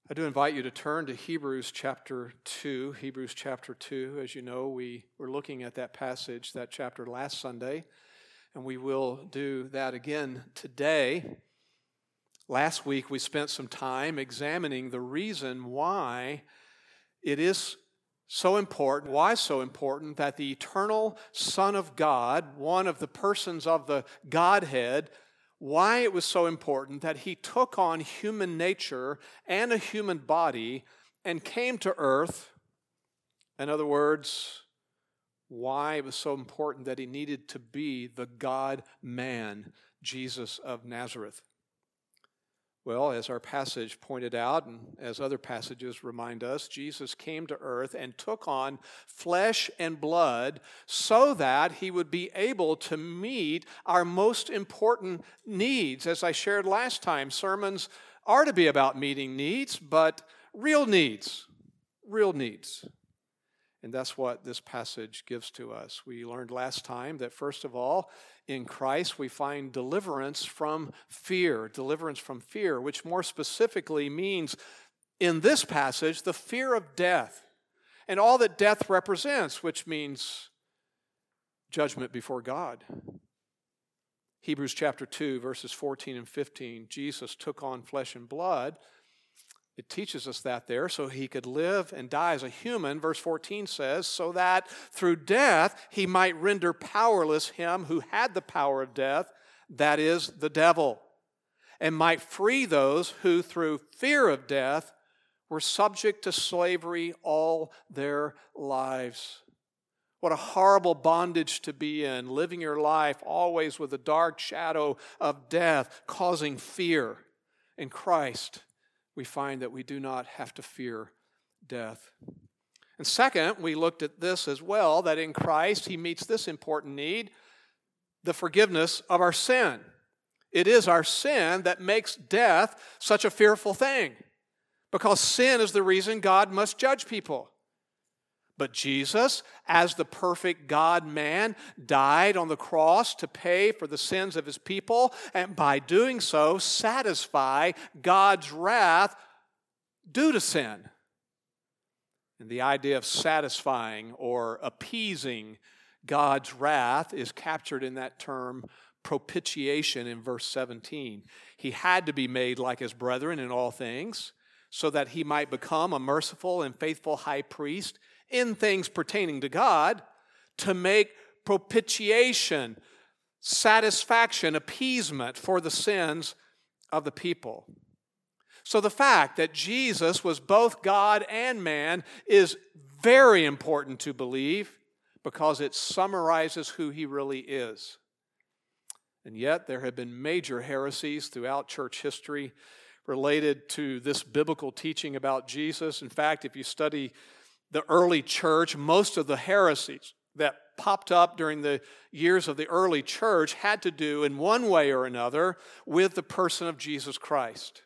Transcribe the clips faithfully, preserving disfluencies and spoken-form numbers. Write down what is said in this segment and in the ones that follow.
I do invite you to turn to Hebrews chapter two. Hebrews chapter two. As you know, we were looking at that passage, that chapter last Sunday, and we will do that again today. Last week, we spent some time examining the reason why it is so important, why so important that the eternal Son of God, one of the persons of the Godhead, why it was so important that he took on human nature and a human body and came to earth. In other words, why it was so important that he needed to be the God-man, Jesus of Nazareth. Well, as our passage pointed out, and as other passages remind us, Jesus came to earth and took on flesh and blood so that he would be able to meet our most important needs. As I shared last time, sermons are to be about meeting needs, but real needs, real needs. And that's what this passage gives to us. We learned last time that, first of all, in Christ we find deliverance from fear, deliverance from fear, which more specifically means, in this passage, the fear of death and all that death represents, which means judgment before God. Hebrews chapter two, verses fourteen and fifteen, Jesus took on flesh and blood. It teaches us that there, so he could live and die as a human. Verse fourteen says, so that through death he might render powerless him who had the power of death, that is, the devil, and might free those who through fear of death were subject to slavery all their lives. What a horrible bondage to be in, living your life always with a dark shadow of death, causing fear. In Christ, we find that we do not have to fear death. And second, we looked at this as well, that in Christ he meets this important need, the forgiveness of our sin. It is our sin that makes death such a fearful thing, because sin is the reason God must judge people. But Jesus, as the perfect God-man, died on the cross to pay for the sins of his people, and by doing so, satisfy God's wrath due to sin. And the idea of satisfying or appeasing God's wrath is captured in that term propitiation in verse seventeen. He had to be made like his brethren in all things, so that he might become a merciful and faithful high priest in things pertaining to God, to make propitiation, satisfaction, appeasement for the sins of the people. So the fact that Jesus was both God and man is very important to believe, because it summarizes who he really is. And yet there have been major heresies throughout church history related to this biblical teaching about Jesus. In fact, if you study the early church, most of the heresies that popped up during the years of the early church had to do in one way or another with the person of Jesus Christ.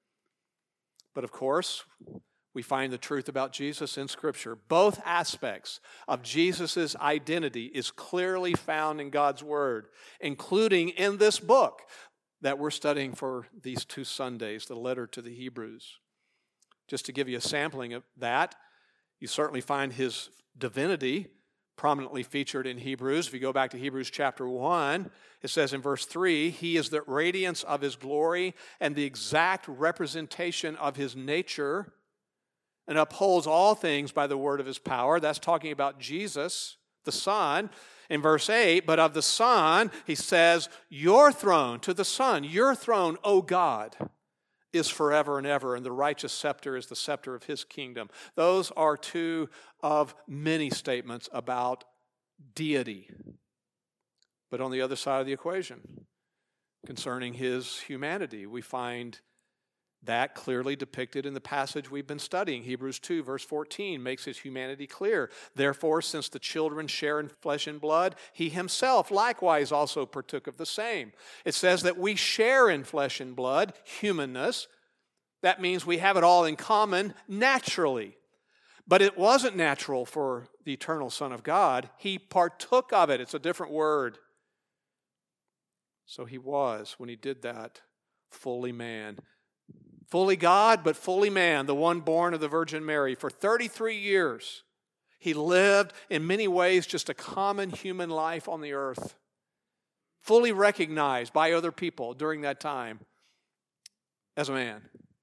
But of course, we find the truth about Jesus in Scripture. Both aspects of Jesus' identity is clearly found in God's Word, including in this book that we're studying for these two Sundays, the letter to the Hebrews. Just to give you a sampling of that, you certainly find his divinity prominently featured in Hebrews. If you go back to Hebrews chapter one, it says in verse three, he is the radiance of his glory and the exact representation of his nature, and upholds all things by the word of his power. That's talking about Jesus, the Son. In verse eight, but of the Son, he says, your throne, to the Son, your throne, O God, is forever and ever, and the righteous scepter is the scepter of his kingdom. Those are two of many statements about deity. But on the other side of the equation, concerning his humanity, we find that clearly depicted in the passage we've been studying. Hebrews two, verse fourteen, makes his humanity clear. Therefore, since the children share in flesh and blood, he himself likewise also partook of the same. It says that we share in flesh and blood, humanness. That means we have it all in common naturally. But it wasn't natural for the eternal Son of God. He partook of it. It's a different word. So he was, when he did that, fully man. Fully God, but fully man, the one born of the Virgin Mary. For thirty-three years, he lived in many ways just a common human life on the earth, fully recognized by other people during that time as a man.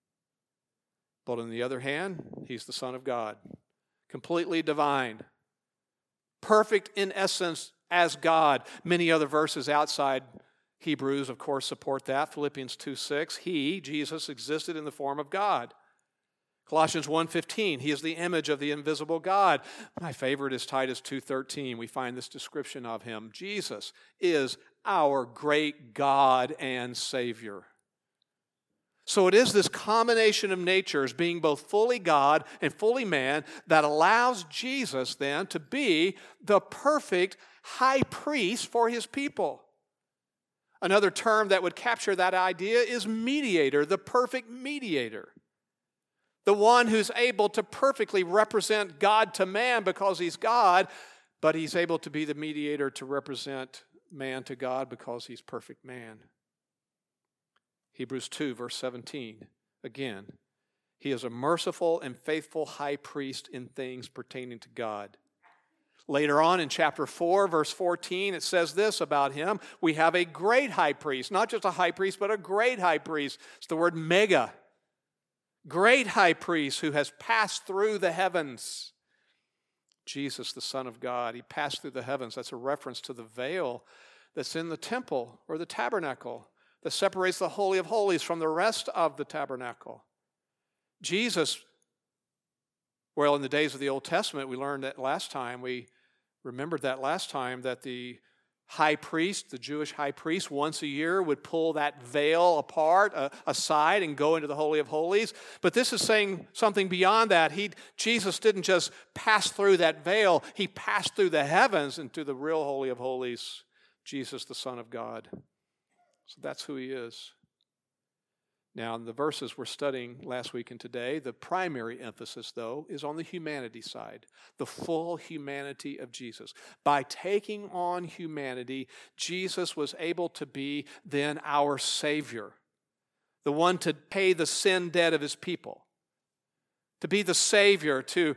But on the other hand, he's the Son of God, completely divine, perfect in essence as God. Many other verses outside Hebrews, of course, support that. Philippians two six, he, Jesus, existed in the form of God. Colossians one fifteen, he is the image of the invisible God. My favorite is Titus two thirteen. We find this description of him. Jesus is our great God and Savior. So it is this combination of natures, being both fully God and fully man, that allows Jesus then to be the perfect high priest for his people. Another term that would capture that idea is mediator, the perfect mediator. The one who's able to perfectly represent God to man because he's God, but he's able to be the mediator to represent man to God because he's perfect man. Hebrews two, verse seventeen, again, he is a merciful and faithful high priest in things pertaining to God. Later on in chapter four, verse fourteen, it says this about him: we have a great high priest, not just a high priest, but a great high priest. It's the word mega. Great high priest who has passed through the heavens. Jesus, the Son of God, he passed through the heavens. That's a reference to the veil that's in the temple or the tabernacle that separates the Holy of Holies from the rest of the tabernacle. Jesus, well, in the days of the Old Testament, we learned that last time, we remembered that last time, that the high priest, the Jewish high priest, once a year would pull that veil apart, uh, aside, and go into the Holy of Holies. But this is saying something beyond that. He, Jesus didn't just pass through that veil. He passed through the heavens into the real Holy of Holies, Jesus, the Son of God. So that's who he is. Now, in the verses we're studying last week and today, the primary emphasis, though, is on the humanity side, the full humanity of Jesus. By taking on humanity, Jesus was able to be then our Savior, the one to pay the sin debt of his people, to be the Savior, to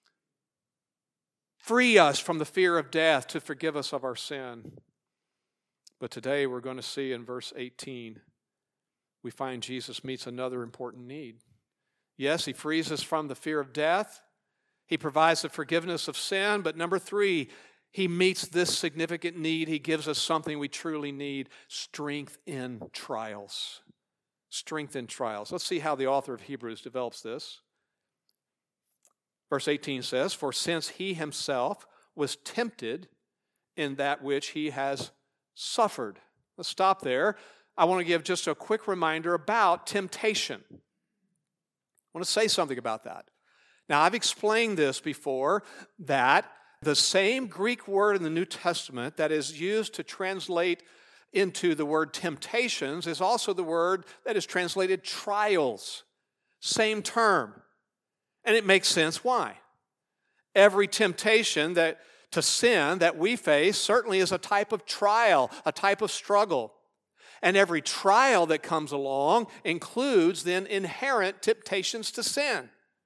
free us from the fear of death, to forgive us of our sin. But today we're going to see in verse eighteen, we find Jesus meets another important need. Yes, he frees us from the fear of death. He provides the forgiveness of sin. But number three, he meets this significant need. He gives us something we truly need: strength in trials. Strength in trials. Let's see how the author of Hebrews develops this. Verse eighteen says, for since he himself was tempted in that which he has suffered. Let's stop there. I want to give just a quick reminder about temptation. I want to say something about that. Now, I've explained this before, that the same Greek word in the New Testament that is used to translate into the word temptations is also the word that is translated trials. Same term. And it makes sense why. Every temptation that to sin that we face certainly is a type of trial, a type of struggle. And every trial that comes along includes then inherent temptations to sin.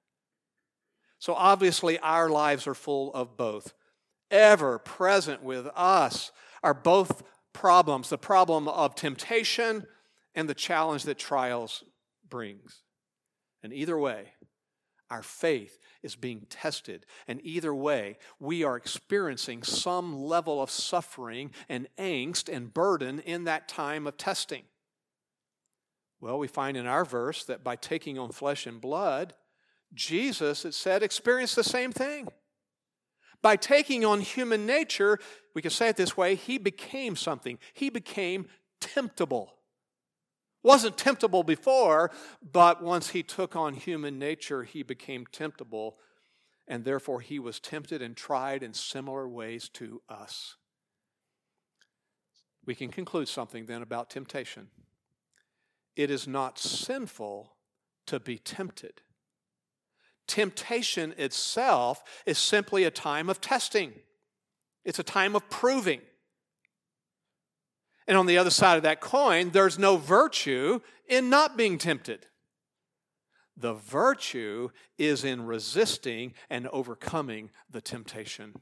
So obviously our lives are full of both. Ever present with us are both problems, the problem of temptation and the challenge that trials brings. And either way, our faith is being tested. And either way, we are experiencing some level of suffering and angst and burden in that time of testing. Well, we find in our verse that by taking on flesh and blood, Jesus, it said, experienced the same thing. By taking on human nature, we can say it this way, he became something. He became temptable. Wasn't temptable before, but once he took on human nature, he became temptable, and therefore he was tempted and tried in similar ways to us. We can conclude something then about temptation. It is not sinful to be tempted. Temptation itself is simply a time of testing. It's a time of proving. And on the other side of that coin, there's no virtue in not being tempted. The virtue is in resisting and overcoming the temptation.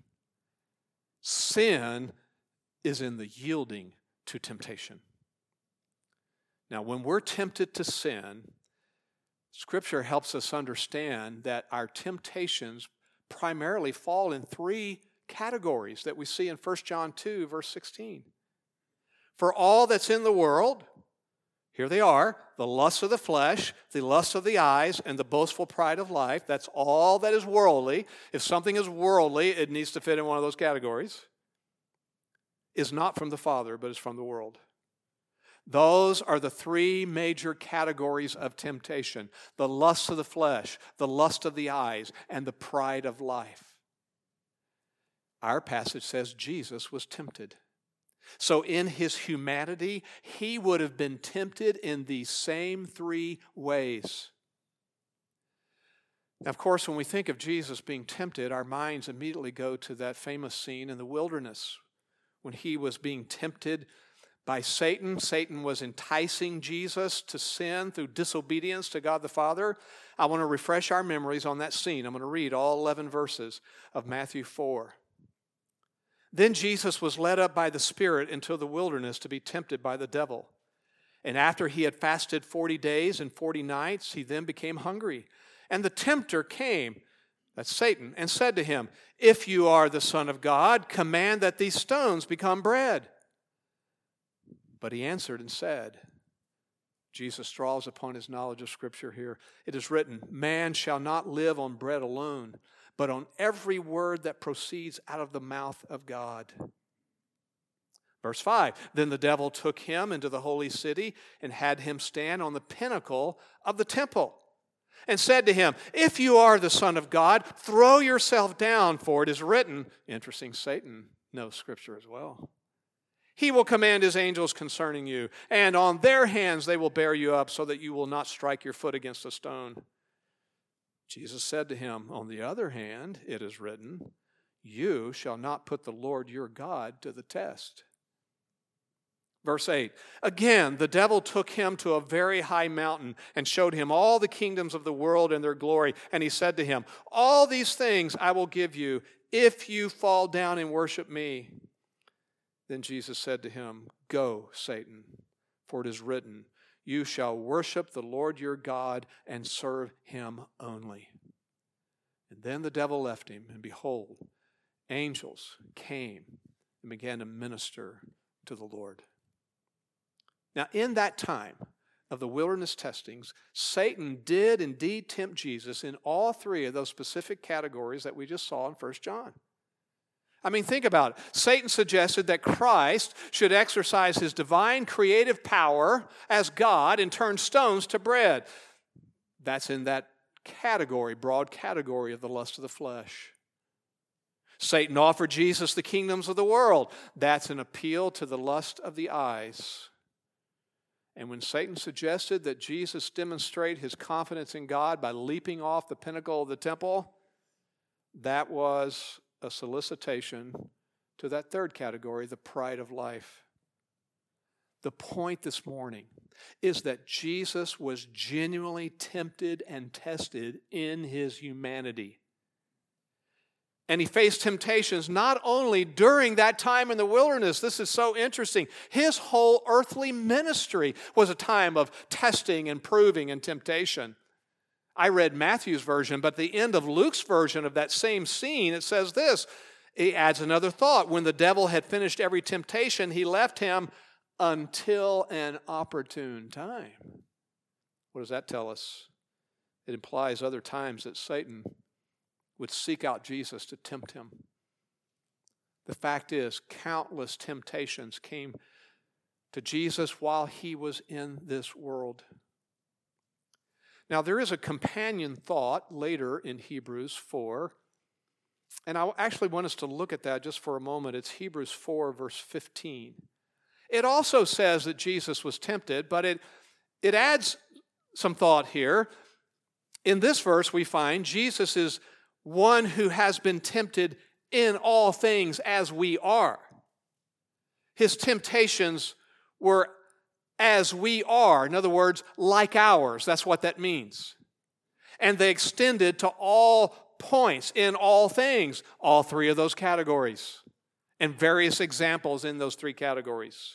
Sin is in the yielding to temptation. Now, when we're tempted to sin, Scripture helps us understand that our temptations primarily fall in three categories that we see in First John two, verse sixteen. For all that's in the world, here they are, the lust of the flesh, the lust of the eyes, and the boastful pride of life. That's all that is worldly. If something is worldly, it needs to fit in one of those categories. Is not from the Father, but is from the world. Those are the three major categories of temptation: the lust of the flesh, the lust of the eyes, and the pride of life. Our passage says Jesus was tempted. So in his humanity, he would have been tempted in these same three ways. Now, of course, when we think of Jesus being tempted, our minds immediately go to that famous scene in the wilderness when he was being tempted by Satan. Satan was enticing Jesus to sin through disobedience to God the Father. I want to refresh our memories on that scene. I'm going to read all eleven verses of Matthew four. Then Jesus was led up by the Spirit into the wilderness to be tempted by the devil. And after he had fasted forty days and forty nights, he then became hungry. And the tempter came, that's Satan, and said to him, "If you are the Son of God, command that these stones become bread." But he answered and said, Jesus draws upon his knowledge of Scripture here. It is written, "Man shall not live on bread alone, but on every word that proceeds out of the mouth of God." Verse five, then the devil took him into the holy city and had him stand on the pinnacle of the temple and said to him, "If you are the Son of God, throw yourself down, for it is written," interesting, Satan knows Scripture as well, "He will command his angels concerning you, and on their hands they will bear you up so that you will not strike your foot against a stone." Jesus said to him, "On the other hand, it is written, you shall not put the Lord your God to the test." Verse eight, again, the devil took him to a very high mountain and showed him all the kingdoms of the world and their glory. And he said to him, "All these things I will give you if you fall down and worship me." Then Jesus said to him, "Go, Satan, for it is written, you shall worship the Lord your God and serve him only." And then the devil left him, and behold, angels came and began to minister to the Lord. Now, in that time of the wilderness testings, Satan did indeed tempt Jesus in all three of those specific categories that we just saw in First John. I mean, think about it. Satan suggested that Christ should exercise his divine creative power as God and turn stones to bread. That's in that category, broad category of the lust of the flesh. Satan offered Jesus the kingdoms of the world. That's an appeal to the lust of the eyes. And when Satan suggested that Jesus demonstrate his confidence in God by leaping off the pinnacle of the temple, that was a solicitation to that third category, the pride of life. The point this morning is that Jesus was genuinely tempted and tested in his humanity. And he faced temptations not only during that time in the wilderness. This is so interesting. His whole earthly ministry was a time of testing and proving and temptation. I read Matthew's version, but at the end of Luke's version of that same scene, it says this. He adds another thought. When the devil had finished every temptation, he left him until an opportune time. What does that tell us? It implies other times that Satan would seek out Jesus to tempt him. The fact is, countless temptations came to Jesus while he was in this world. Now, there is a companion thought later in Hebrews four, and I actually want us to look at that just for a moment. It's Hebrews four, verse fifteen. It also says that Jesus was tempted, but it, it adds some thought here. In this verse, we find Jesus is one who has been tempted in all things as we are. His temptations were as we are. In other words, like ours. That's what that means. and they extended to all points in all things, all three of those categories, and various examples in those three categories.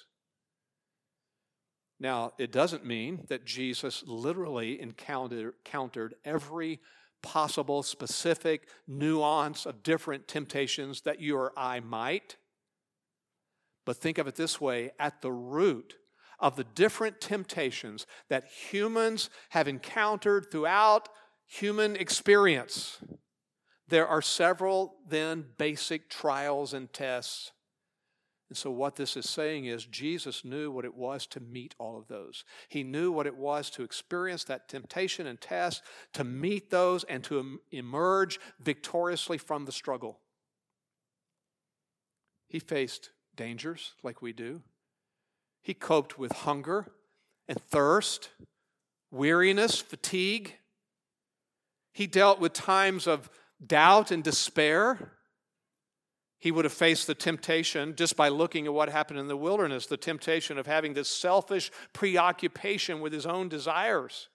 Now, it doesn't mean that Jesus literally encountered, encountered every possible, specific nuance of different temptations that you or I might. But think of it this way, at the root of the different temptations that humans have encountered throughout human experience, there are several then basic trials and tests. And so what this is saying is Jesus knew what it was to meet all of those. He knew what it was to experience that temptation and test, to meet those and to emerge victoriously from the struggle. He faced dangers like we do. He coped with hunger and thirst, weariness, fatigue. He dealt with times of doubt and despair. He would have faced the temptation just by looking at what happened in the wilderness, the temptation of having this selfish preoccupation with his own desires.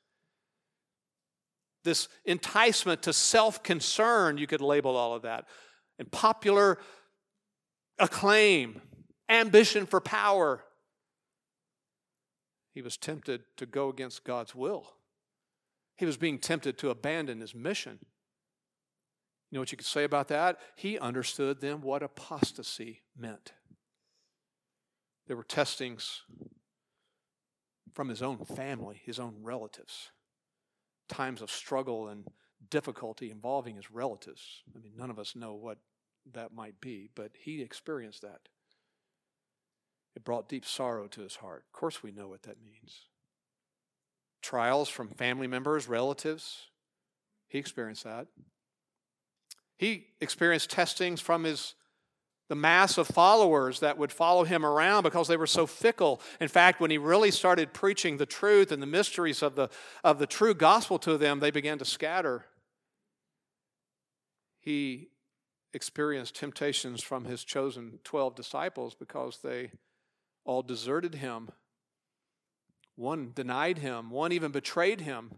This enticement to self-concern, you could label all of that. And popular acclaim, ambition for power. He was tempted to go against God's will. He was being tempted to abandon his mission. You know what you could say about that? He understood then what apostasy meant. There were testings from his own family, his own relatives. Times of struggle and difficulty involving his relatives. I mean, none of us know what that might be, but he experienced that. It brought deep sorrow to his heart. Of course we know what that means. Trials from family members, relatives. He experienced that. He experienced testings from his the mass of followers that would follow him around because they were so fickle. In fact, when he really started preaching the truth and the mysteries of the, of the true gospel to them, they began to scatter. He experienced temptations from his chosen twelve disciples because they all deserted him. One denied him. One even betrayed him.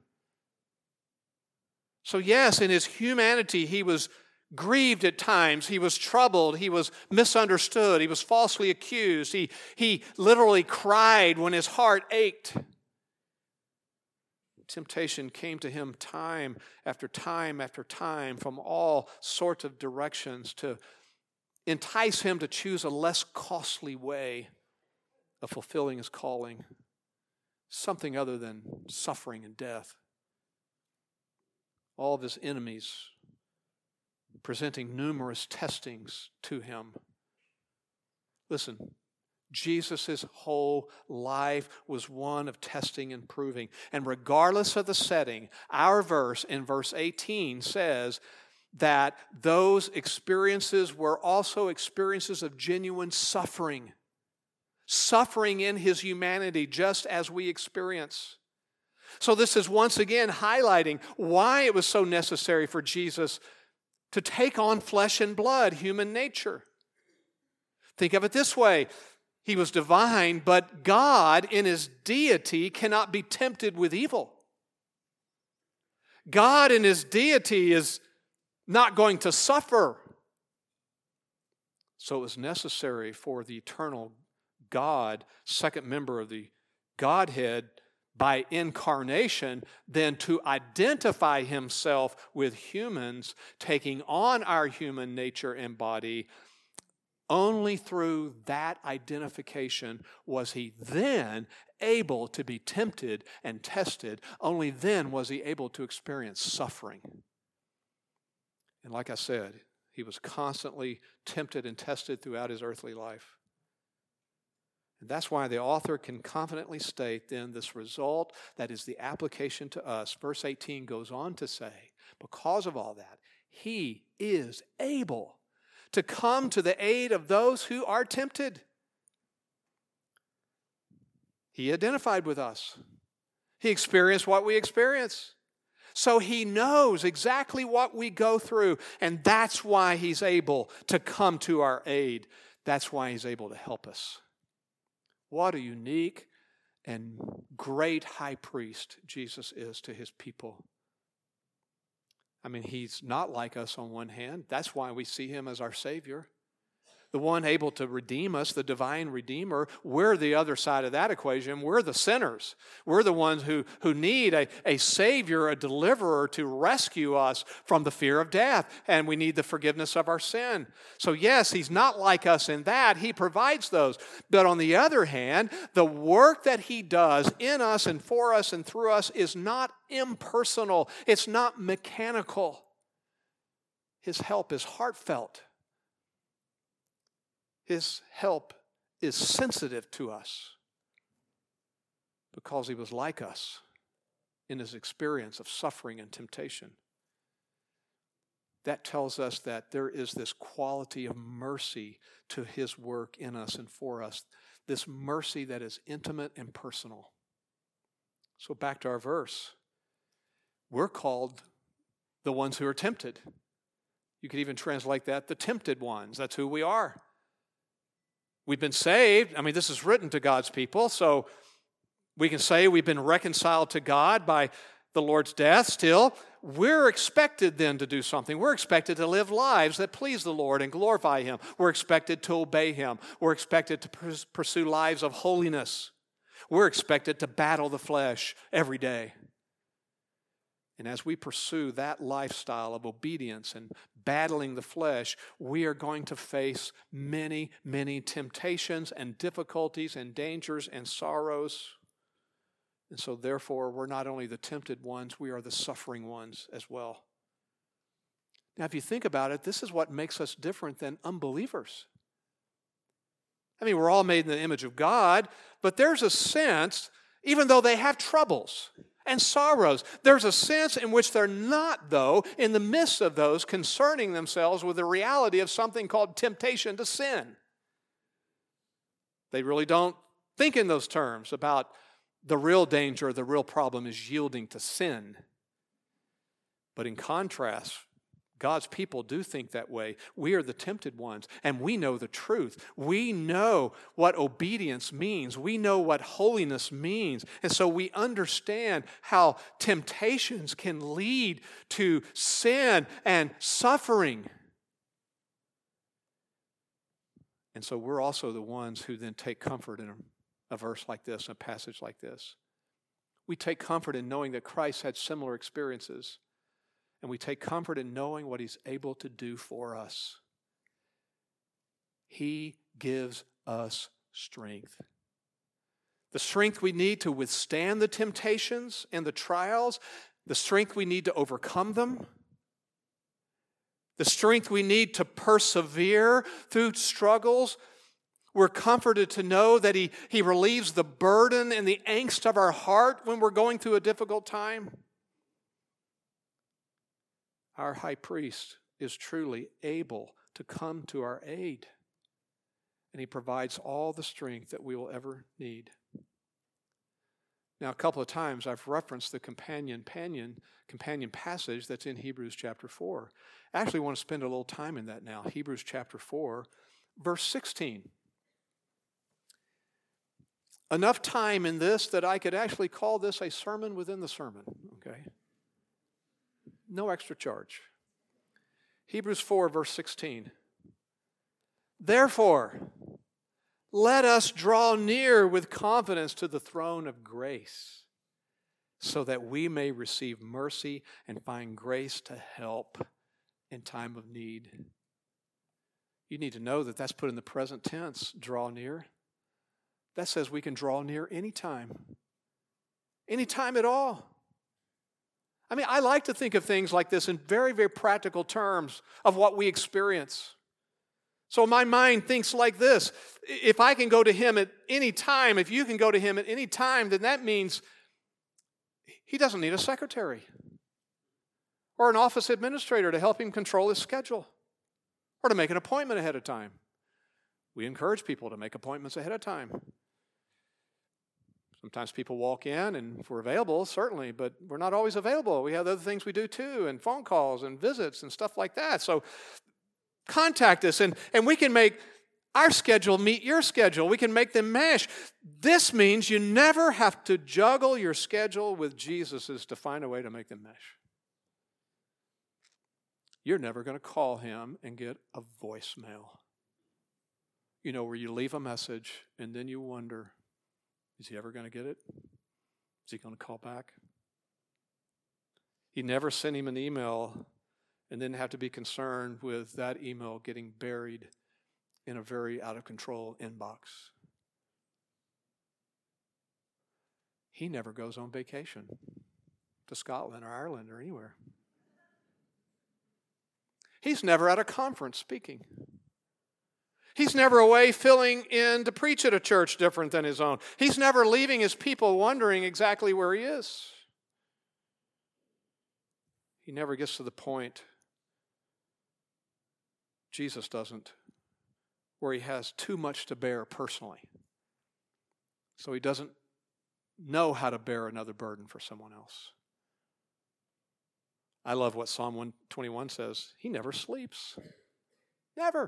So yes, in his humanity, he was grieved at times. He was troubled. He was misunderstood. He was falsely accused. He, he literally cried when his heart ached. Temptation came to him time after time after time from all sorts of directions to entice him to choose a less costly way of fulfilling his calling, something other than suffering and death. All of his enemies presenting numerous testings to him. Listen, Jesus' whole life was one of testing and proving. And regardless of the setting, our verse in verse eighteen says that those experiences were also experiences of genuine suffering. Suffering in his humanity, just as we experience. So this is once again highlighting why it was so necessary for Jesus to take on flesh and blood, human nature. Think of it this way. He was divine, but God in his deity cannot be tempted with evil. God in his deity is not going to suffer. So it was necessary for the eternal God, second member of the Godhead, by incarnation, then to identify himself with humans, taking on our human nature and body. Only through that identification was he then able to be tempted and tested. Only then was he able to experience suffering. And like I said, he was constantly tempted and tested throughout his earthly life. And that's why the author can confidently state then this result that is the application to us. Verse eighteen goes on to say, because of all that, he is able to come to the aid of those who are tempted. He identified with us. He experienced what we experience. So he knows exactly what we go through, and that's why he's able to come to our aid. That's why he's able to help us. What a unique and great high priest Jesus is to his people. I mean, he's not like us on one hand. That's why we see him as our Savior. The one able to redeem us, the divine Redeemer. We're the other side of that equation. We're the sinners. We're the ones who, who need a, a Savior, a deliverer to rescue us from the fear of death. And we need the forgiveness of our sin. So yes, he's not like us in that. He provides those. But on the other hand, the work that he does in us and for us and through us is not impersonal. It's not mechanical. His help is heartfelt. His help is sensitive to us because he was like us in his experience of suffering and temptation. That tells us that there is this quality of mercy to his work in us and for us, this mercy that is intimate and personal. So back to our verse. We're called the ones who are tempted. You could even translate that, the tempted ones. That's who we are. We've been saved. I mean, this is written to God's people, so we can say we've been reconciled to God by the Lord's death. Still, we're expected then to do something. We're expected to live lives that please the Lord and glorify him. We're expected to obey him. We're expected to pursue lives of holiness. We're expected to battle the flesh every day. And as we pursue that lifestyle of obedience and battling the flesh, we are going to face many, many temptations and difficulties and dangers and sorrows. And so therefore, we're not only the tempted ones, we are the suffering ones as well. Now, if you think about it, this is what makes us different than unbelievers. I mean, we're all made in the image of God, but there's a sense, even though they have troubles and sorrows, there's a sense in which they're not, though, in the midst of those, concerning themselves with the reality of something called temptation to sin. They really don't think in those terms about the real danger, the real problem is yielding to sin. But in contrast, God's people do think that way. We are the tempted ones, and we know the truth. We know what obedience means. We know what holiness means. And so we understand how temptations can lead to sin and suffering. And so we're also the ones who then take comfort in a verse like this, a passage like this. We take comfort in knowing that Christ had similar experiences. And we take comfort in knowing what he's able to do for us. He gives us strength. The strength we need to withstand the temptations and the trials, the strength we need to overcome them, the strength we need to persevere through struggles. We're comforted to know that he, he relieves the burden and the angst of our heart when we're going through a difficult time. Our high priest is truly able to come to our aid, and he provides all the strength that we will ever need. Now, a couple of times I've referenced the companion, companion, companion passage that's in Hebrews chapter four. I actually want to spend a little time in that now. Hebrews chapter four, verse sixteen. Enough time in this that I could actually call this a sermon within the sermon, okay? No extra charge. Hebrews four, verse sixteen. Therefore, let us draw near with confidence to the throne of grace, so that we may receive mercy and find grace to help in time of need. You need to know that that's put in the present tense, draw near. That says we can draw near anytime. Anytime at all. I mean, I like to think of things like this in very, very practical terms of what we experience. So my mind thinks like this. If I can go to him at any time, if you can go to him at any time, then that means he doesn't need a secretary or an office administrator to help him control his schedule or to make an appointment ahead of time. We encourage people to make appointments ahead of time. Sometimes people walk in, and if we're available, certainly, but we're not always available. We have other things we do too, and phone calls and visits and stuff like that. So contact us, and, and we can make our schedule meet your schedule. We can make them mesh. This means you never have to juggle your schedule with Jesus's to find a way to make them mesh. you're never going to call him and get a voicemail. You know, where you leave a message and then you wonder, is he ever going to get it? Is he going to call back? You never send him an email and then have to be concerned with that email getting buried in a very out of control inbox. He never goes on vacation to Scotland or Ireland or anywhere. He's never at a conference speaking. He's never away filling in to preach at a church different than his own. He's never leaving his people wondering exactly where he is. He never gets to the point, Jesus doesn't, where he has too much to bear personally. So he doesn't know how to bear another burden for someone else. I love what Psalm one twenty-one says. He never sleeps. Never.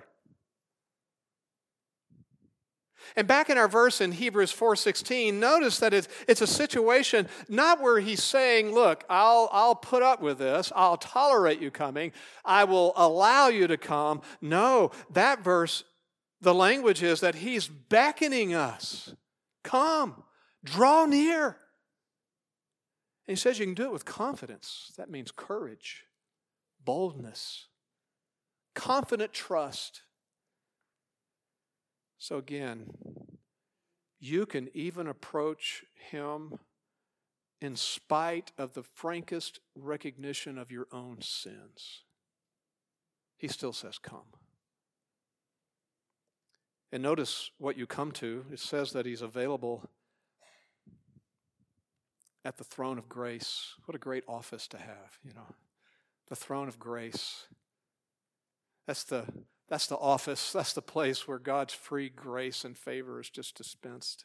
And back in our verse in Hebrews four sixteen, notice that it's, it's a situation not where he's saying, look, I'll, I'll put up with this. I'll tolerate you coming. I will allow you to come. No, that verse, the language is that he's beckoning us. Come, draw near. And he says you can do it with confidence. That means courage, boldness, confident trust. So again, you can even approach him in spite of the frankest recognition of your own sins. He still says, come. And notice what you come to. It says that he's available at the throne of grace. What a great office to have, you know. The throne of grace. That's the That's the office, that's the place where God's free grace and favor is just dispensed.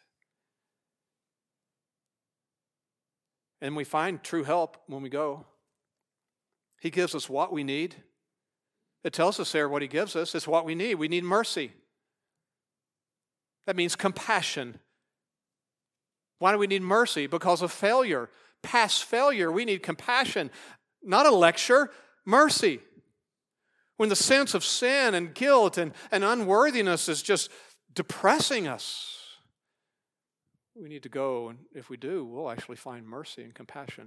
And we find true help when we go. He gives us what we need. It tells us there what he gives us. It's what we need. We need mercy. That means compassion. Why do we need mercy? Because of failure. Past failure, we need compassion. Not a lecture, mercy. When the sense of sin and guilt and, and unworthiness is just depressing us, we need to go, and if we do, we'll actually find mercy and compassion.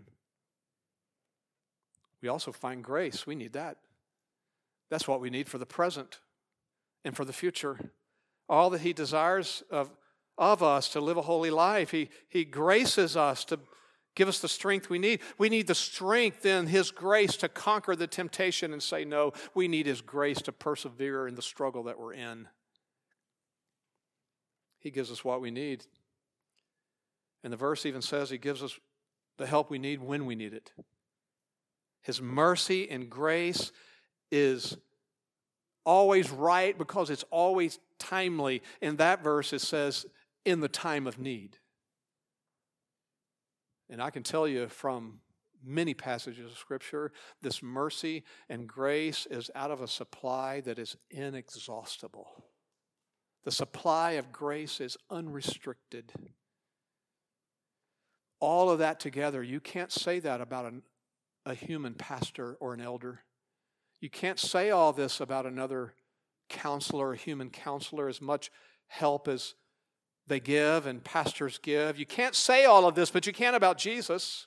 We also find grace. We need that. That's what we need for the present and for the future. All that he desires of, of us to live a holy life, he, he graces us to give us the strength we need. We need the strength in his grace to conquer the temptation and say no. We need his grace to persevere in the struggle that we're in. He gives us what we need. And the verse even says he gives us the help we need when we need it. His mercy and grace is always right because it's always timely. In that verse it says, in the time of need. And I can tell you from many passages of Scripture, this mercy and grace is out of a supply that is inexhaustible. The supply of grace is unrestricted. All of that together, you can't say that about an, a human pastor or an elder. You can't say all this about another counselor, a human counselor, as much help as they give and pastors give. You can't say all of this, but you can about Jesus.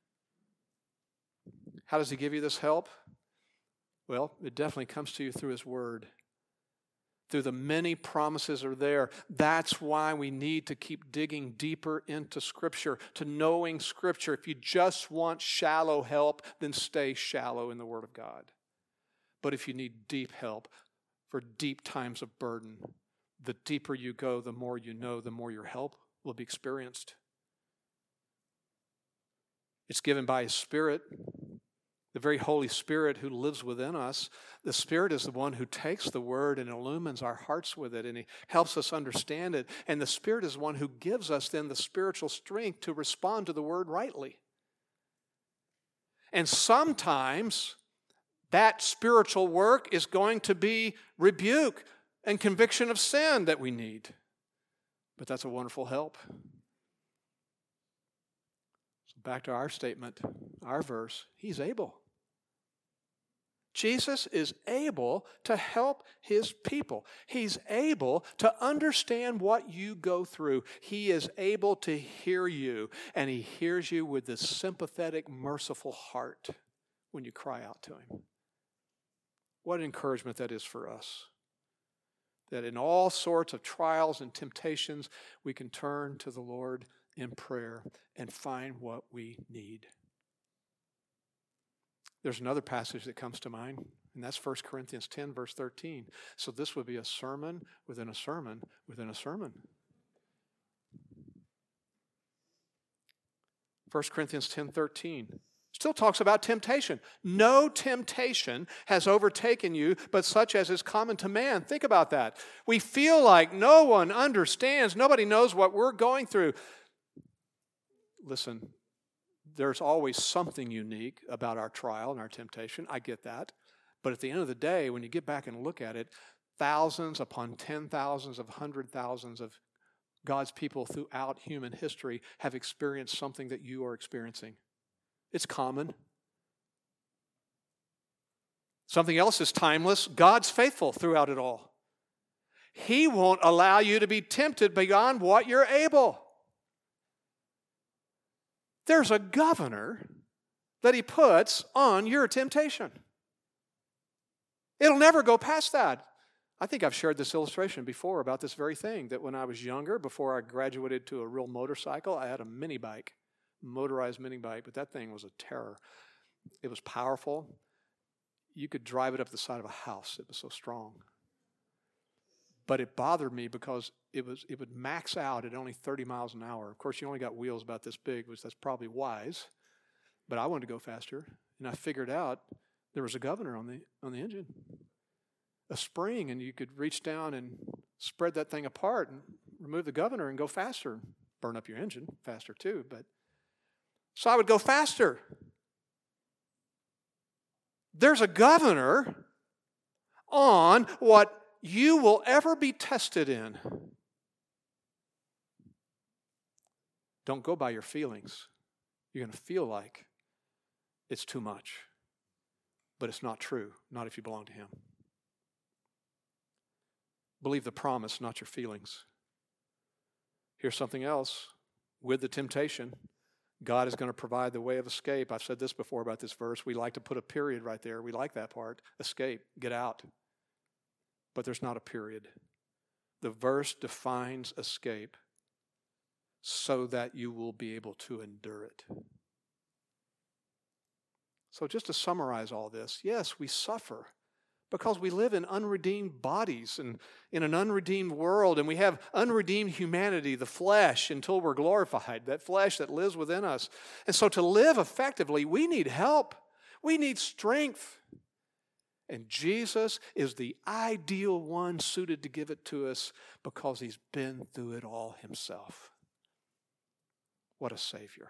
How does he give you this help? Well, it definitely comes to you through his word. Through the many promises are there. That's why we need to keep digging deeper into Scripture, to knowing Scripture. If you just want shallow help, then stay shallow in the Word of God. But if you need deep help for deep times of burden, the deeper you go, the more you know, the more your help will be experienced. It's given by his Spirit, the very Holy Spirit who lives within us. The Spirit is the one who takes the Word and illumines our hearts with it, and he helps us understand it. And the Spirit is the one who gives us then the spiritual strength to respond to the Word rightly. And sometimes that spiritual work is going to be rebuke and conviction of sin that we need. But that's a wonderful help. So back to our statement, our verse, he's able. Jesus is able to help his people. He's able to understand what you go through. He is able to hear you, and he hears you with this sympathetic, merciful heart when you cry out to him. What an encouragement that is for us. That in all sorts of trials and temptations, we can turn to the Lord in prayer and find what we need. There's another passage that comes to mind, and that's First Corinthians ten, verse thirteen. So this would be a sermon within a sermon within a sermon. First Corinthians ten, thirteen. Still talks about temptation. No temptation has overtaken you, but such as is common to man. Think about that. We feel like no one understands. Nobody knows what we're going through. Listen, there's always something unique about our trial and our temptation. I get that. But at the end of the day, when you get back and look at it, thousands upon ten thousands of hundred thousands of God's people throughout human history have experienced something that you are experiencing. It's common. Something else is timeless. God's faithful throughout it all. He won't allow you to be tempted beyond what you're able. There's a governor that he puts on your temptation. It'll never go past that. I think I've shared this illustration before about this very thing, that when I was younger, before I graduated to a real motorcycle, I had a mini bike, motorized mini bike, but that thing was a terror. It was powerful. You could drive it up the side of a house. It was so strong. But it bothered me because it was it would max out at only thirty miles an hour. Of course, you only got wheels about this big, which that's probably wise. But I wanted to go faster, and I figured out there was a governor on the on the engine, a spring, and you could reach down and spread that thing apart and remove the governor and go faster. Burn up your engine faster too. But so I would go faster. There's a governor on what you will ever be tested in. Don't go by your feelings. You're going to feel like it's too much. But it's not true, not if you belong to him. Believe the promise, not your feelings. Here's something else. With the temptation, God is going to provide the way of escape. I've said this before about this verse. We like to put a period right there. We like that part. Escape, get out. But there's not a period. The verse defines escape so that you will be able to endure it. So just to summarize all this, yes, we suffer because we live in unredeemed bodies and in an unredeemed world, and we have unredeemed humanity, the flesh, until we're glorified, that flesh that lives within us. And so to live effectively, we need help. We need strength. And Jesus is the ideal one suited to give it to us because he's been through it all himself. What a Savior.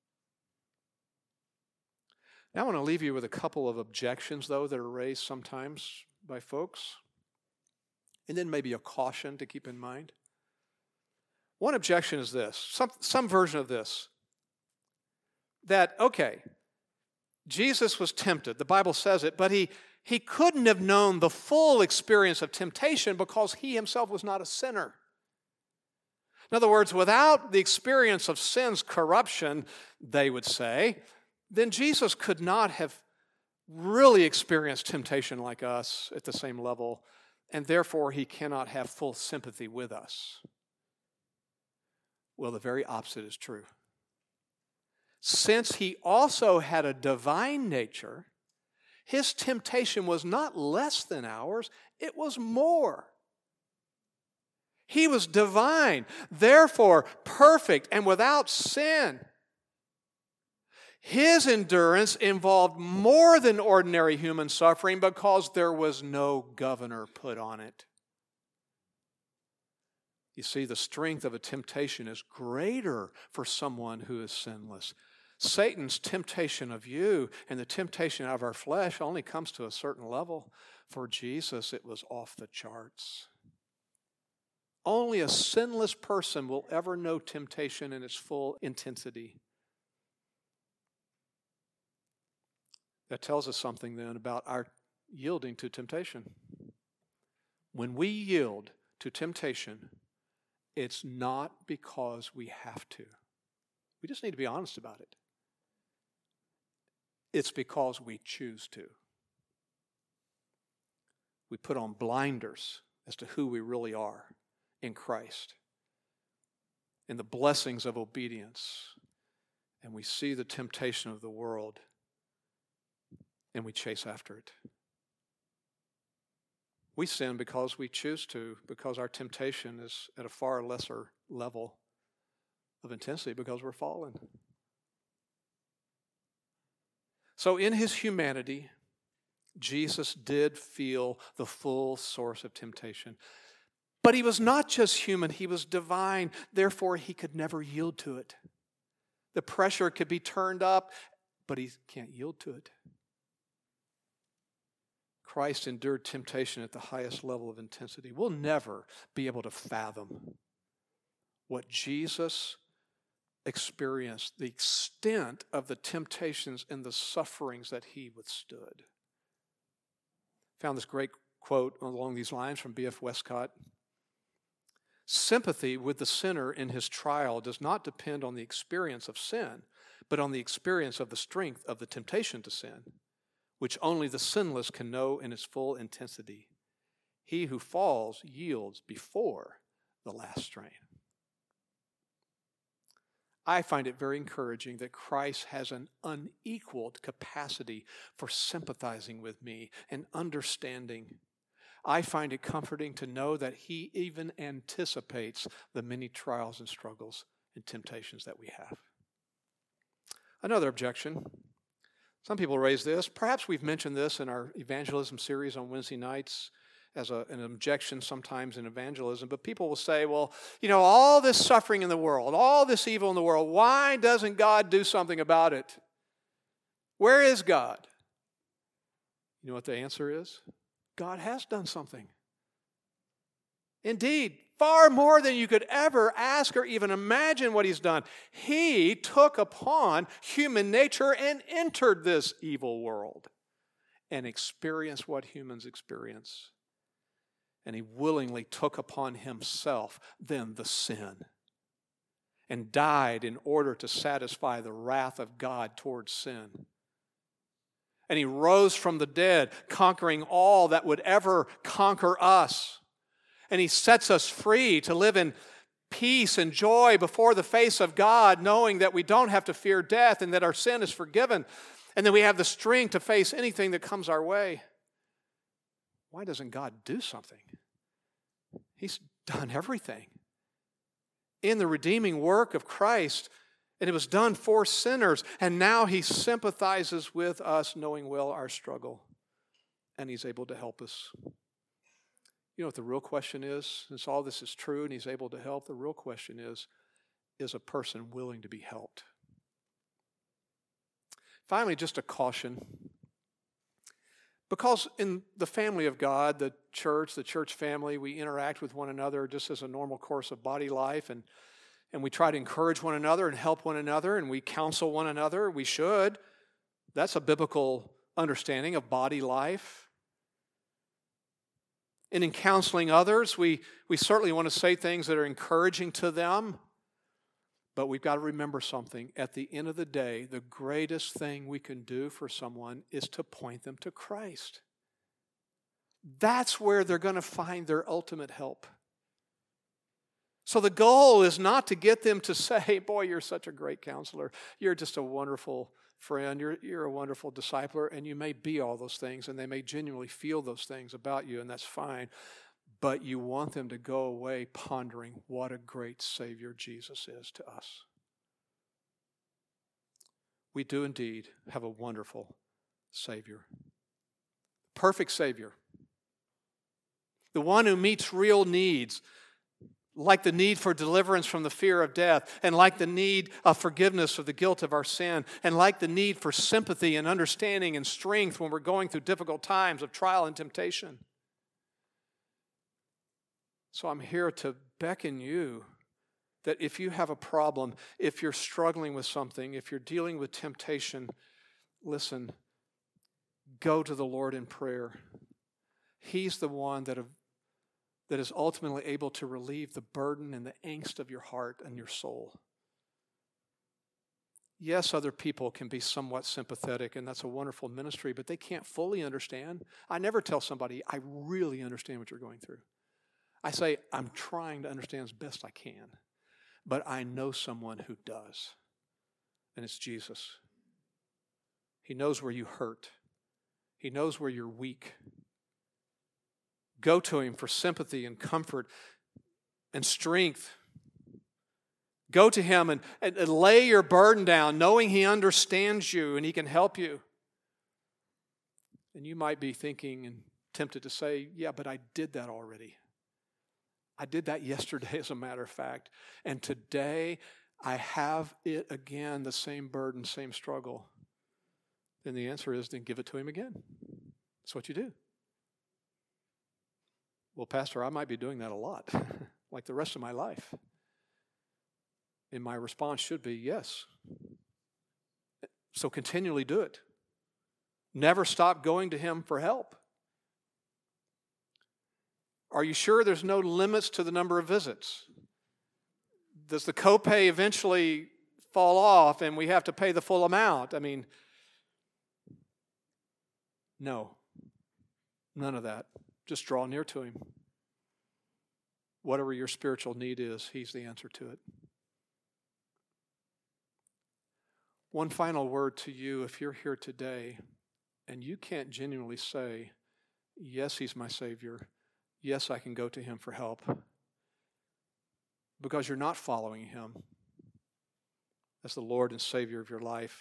Now I want to leave you with a couple of objections, though, that are raised sometimes by folks, and then maybe a caution to keep in mind. One objection is this, some, some version of this, that, okay, Jesus was tempted, the Bible says it, but he He couldn't have known the full experience of temptation because he himself was not a sinner. In other words, without the experience of sin's corruption, they would say, then Jesus could not have really experienced temptation like us at the same level, and therefore he cannot have full sympathy with us. Well, the very opposite is true. Since he also had a divine nature, his temptation was not less than ours, it was more. He was divine, therefore perfect and without sin. His endurance involved more than ordinary human suffering because there was no governor put on it. You see, the strength of a temptation is greater for someone who is sinless. Satan's temptation of you and the temptation of our flesh only comes to a certain level. For Jesus, it was off the charts. Only a sinless person will ever know temptation in its full intensity. That tells us something then about our yielding to temptation. When we yield to temptation, it's not because we have to. We just need to be honest about it. It's because we choose to. We put on blinders as to who we really are in Christ, in the blessings of obedience, and we see the temptation of the world, and we chase after it. We sin because we choose to, because our temptation is at a far lesser level of intensity because we're fallen. So in his humanity, Jesus did feel the full source of temptation. But he was not just human, he was divine. Therefore, he could never yield to it. The pressure could be turned up, but he can't yield to it. Christ endured temptation at the highest level of intensity. We'll never be able to fathom what Jesus experienced, the extent of the temptations and the sufferings that he withstood. Found this great quote along these lines from B F Westcott. Sympathy with the sinner in his trial does not depend on the experience of sin, but on the experience of the strength of the temptation to sin, which only the sinless can know in its full intensity. He who falls yields before the last strain. I find it very encouraging that Christ has an unequaled capacity for sympathizing with me and understanding. I find it comforting to know that he even anticipates the many trials and struggles and temptations that we have. Another objection. Some people raise this. Perhaps we've mentioned this in our evangelism series on Wednesday nights as a, an objection sometimes in evangelism. But people will say, well, you know, all this suffering in the world, all this evil in the world, why doesn't God do something about it? Where is God? You know what the answer is? God has done something. Indeed, far more than you could ever ask or even imagine what he's done. He took upon human nature and entered this evil world and experienced what humans experience. And he willingly took upon himself then the sin and died in order to satisfy the wrath of God towards sin. And he rose from the dead, conquering all that would ever conquer us. And he sets us free to live in peace and joy before the face of God, knowing that we don't have to fear death and that our sin is forgiven, and that we have the strength to face anything that comes our way. Why doesn't God do something? He's done everything. In the redeeming work of Christ, and it was done for sinners, and now he sympathizes with us, knowing well our struggle, and he's able to help us. You know what the real question is? Since all this is true and he's able to help, the real question is, is a person willing to be helped? Finally, just a caution. Because in the family of God, the church, the church family, we interact with one another just as a normal course of body life, and, and we try to encourage one another and help one another, and we counsel one another. We should. That's a biblical understanding of body life. And in counseling others, we, we certainly want to say things that are encouraging to them. But we've got to remember something. At the end of the day, the greatest thing we can do for someone is to point them to Christ. That's where they're going to find their ultimate help. So the goal is not to get them to say, boy, you're such a great counselor. You're just a wonderful friend. You're, you're a wonderful discipler. And you may be all those things, and they may genuinely feel those things about you, and that's fine. But you want them to go away pondering what a great Savior Jesus is to us. We do indeed have a wonderful Savior. Perfect Savior. The one who meets real needs, like the need for deliverance from the fear of death, and like the need of forgiveness of the guilt of our sin, and like the need for sympathy and understanding and strength when we're going through difficult times of trial and temptation. So I'm here to beckon you that if you have a problem, if you're struggling with something, if you're dealing with temptation, listen, go to the Lord in prayer. He's the one that, have, that is ultimately able to relieve the burden and the angst of your heart and your soul. Yes, other people can be somewhat sympathetic, and that's a wonderful ministry, but they can't fully understand. I never tell somebody, I really understand what you're going through. I say, I'm trying to understand as best I can, but I know someone who does, and it's Jesus. He knows where you hurt. He knows where you're weak. Go to Him for sympathy and comfort and strength. Go to Him and, and, and lay your burden down, knowing He understands you and He can help you. And you might be thinking and tempted to say, yeah, but I did that already. I did that yesterday, as a matter of fact. And today, I have it again, the same burden, same struggle. Then the answer is, then give it to Him again. That's what you do. Well, Pastor, I might be doing that a lot, like the rest of my life. And my response should be, yes. So continually do it. Never stop going to Him for help. Are you sure there's no limits to the number of visits? Does the copay eventually fall off and we have to pay the full amount? I mean, no. None of that. Just draw near to Him. Whatever your spiritual need is, He's the answer to it. One final word to you, if you're here today and you can't genuinely say, yes, He's my Savior. Yes, I can go to Him for help. Because you're not following Him as the Lord and Savior of your life.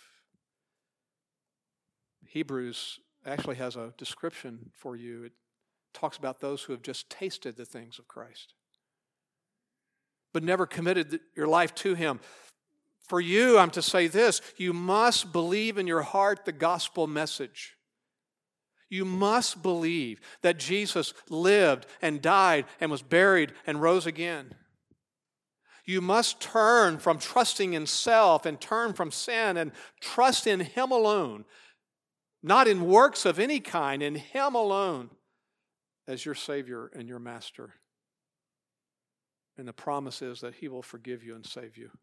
Hebrews actually has a description for you. It talks about those who have just tasted the things of Christ, but never committed your life to Him. For you, I'm to say this, you must believe in your heart the gospel message. You must believe that Jesus lived and died and was buried and rose again. You must turn from trusting in self and turn from sin and trust in Him alone, not in works of any kind, in Him alone as your Savior and your Master. And the promise is that He will forgive you and save you.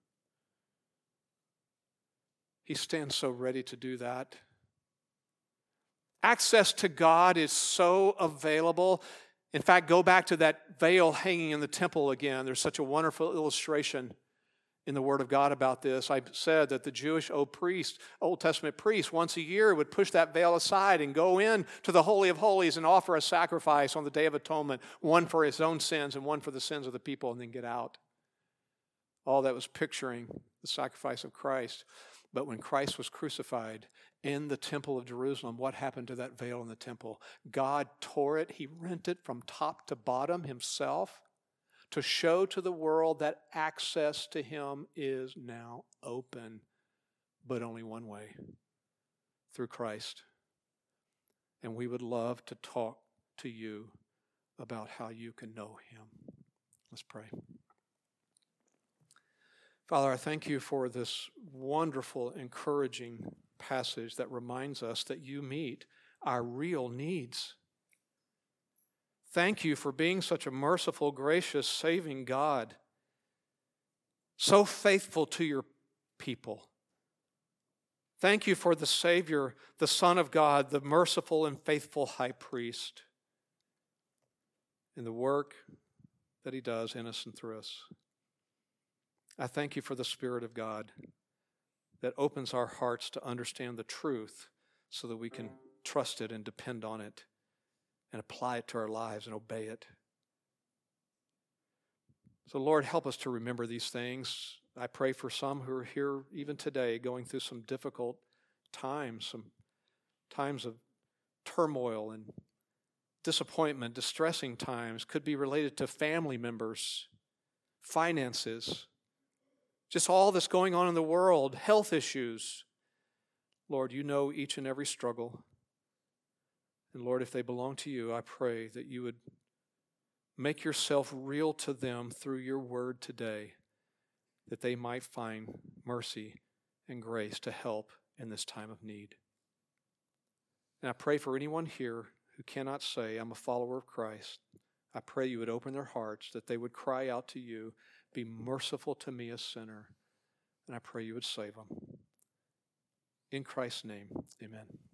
He stands so ready to do that. Access to God is so available. In fact, go back to that veil hanging in the temple again. There's such a wonderful illustration in the Word of God about this. I said that the Jewish old priest, Old Testament priest, once a year would push that veil aside and go in to the Holy of Holies and offer a sacrifice on the Day of Atonement, one for his own sins and one for the sins of the people, and then get out. All that was picturing the sacrifice of Christ. But when Christ was crucified in the temple of Jerusalem, what happened to that veil in the temple? God tore it. He rent it from top to bottom Himself to show to the world that access to Him is now open, but only one way, through Christ. And we would love to talk to you about how you can know Him. Let's pray. Father, I thank You for this wonderful, encouraging passage that reminds us that You meet our real needs. Thank You for being such a merciful, gracious, saving God, so faithful to Your people. Thank You for the Savior, the Son of God, the merciful and faithful high priest, and the work that He does in us and through us. I thank You for the Spirit of God that opens our hearts to understand the truth so that we can trust it and depend on it and apply it to our lives and obey it. So, Lord, help us to remember these things. I pray for some who are here even today going through some difficult times, some times of turmoil and disappointment, distressing times, could be related to family members, finances, just all that's going on in the world, health issues. Lord, You know each and every struggle. And Lord, if they belong to You, I pray that You would make Yourself real to them through Your word today, that they might find mercy and grace to help in this time of need. And I pray for anyone here who cannot say, I'm a follower of Christ. I pray you would open their hearts, that they would cry out to you, be merciful to me, a sinner. And I pray you would save them. In Christ's name, amen.